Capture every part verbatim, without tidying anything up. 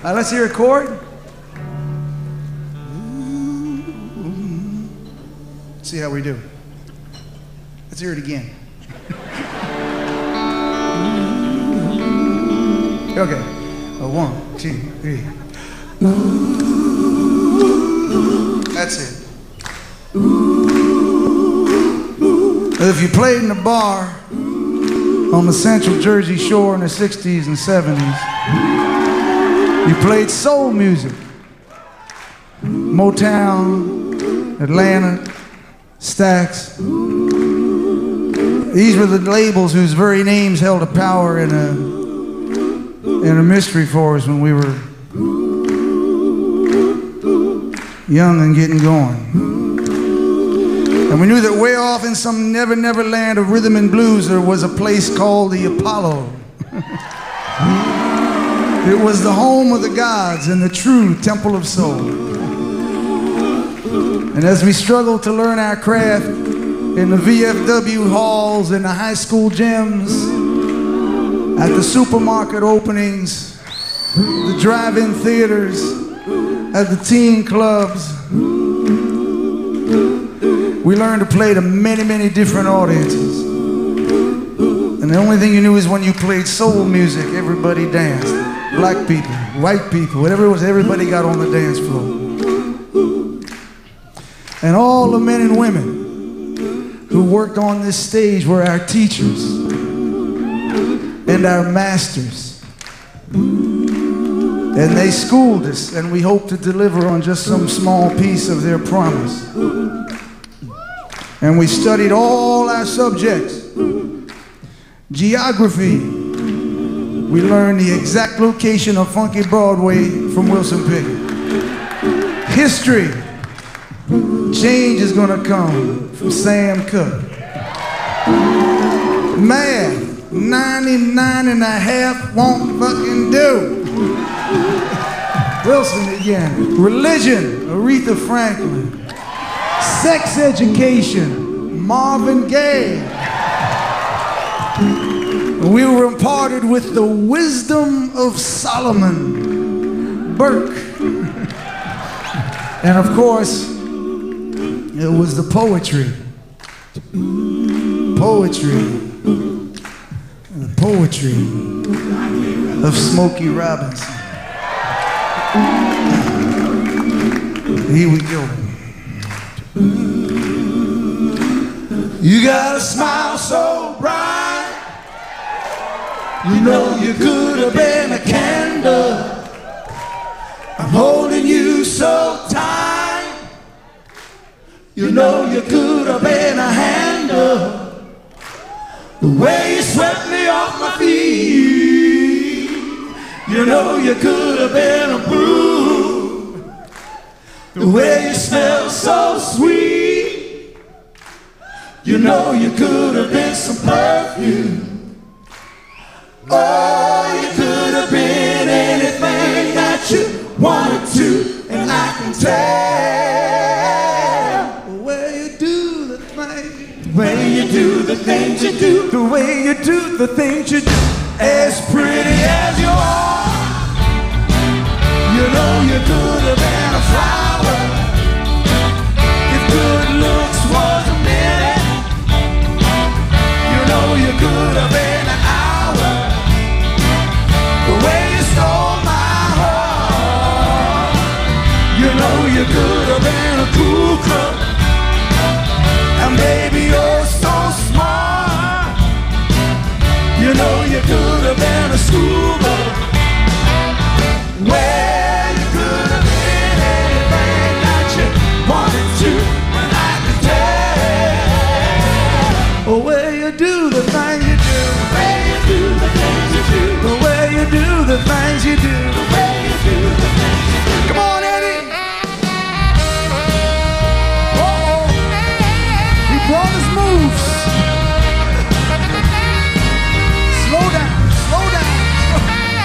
Uh, let's hear a chord. See how we do. Let's hear it again. Okay. Uh, one, two, three. That's it. If you played in the bar on the Central Jersey Shore in the sixties and seventies, you played soul music. Motown, Atlanta, Stax. These were the labels whose very names held a power and a, and a mystery for us when we were young and getting going. And we knew that way off in some never, never land of rhythm and blues there was a place called the Apollo. It was the home of the gods and the true temple of soul. And as we struggled to learn our craft in the V F W halls, in the high school gyms, at the supermarket openings, the drive-in theaters, at the teen clubs, we learned to play to many, many different audiences. And the only thing you knew is when you played soul music, everybody danced. Black people, white people, whatever it was, everybody got on the dance floor. And all the men and women who worked on this stage were our teachers and our masters. And they schooled us, and we hope to deliver on just some small piece of their promise. And we studied all our subjects. Geography, we learned the exact location of Funky Broadway from Wilson Pickett. History, change is gonna come from Sam Cooke. Math, ninety-nine and a half won't fucking do. Wilson again. Religion, Aretha Franklin. Sex education, Marvin Gaye. We were imparted with the wisdom of Solomon Burke. And of course, it was the poetry. Poetry. The poetry of Smokey Robinson. Here we go. You got a smile so bright, you know you could have been a candle. I'm holding you so tight, you know you could have been a handle. The way you swept me off my feet, you know you could have been a brew. The way you smell so sweet, you know you could have been some perfume. Oh, you could have been anything that you wanted to, and I can tell the way you do the things, the way you do the things you do, the way you do the things you do. As pretty as you are, you know you could have been a flower. If good looks was a minute, you know you could have been an hour. The way you stole my heart, you know you could have been a cool crook. And baby, you're so smart, you know you could have been a schoolboy. Well, you could have been anything that you wanted to, and I could tell. The way you do the things you do, the way you do the things you do, the way you do the things you do, the way you do the things you do. Come on, Eddie. Uh-oh. He brought his moves. Slow down, slow down.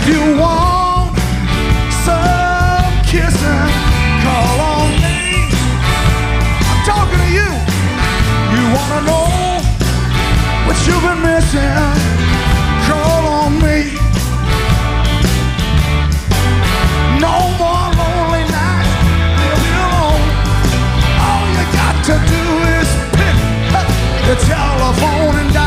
If you want some kissing, call on me. I'm talking to you. You wanna know what you've been missing? Call on me. No more lonely nights, living alone. All you got to do is pick up the telephone and dial.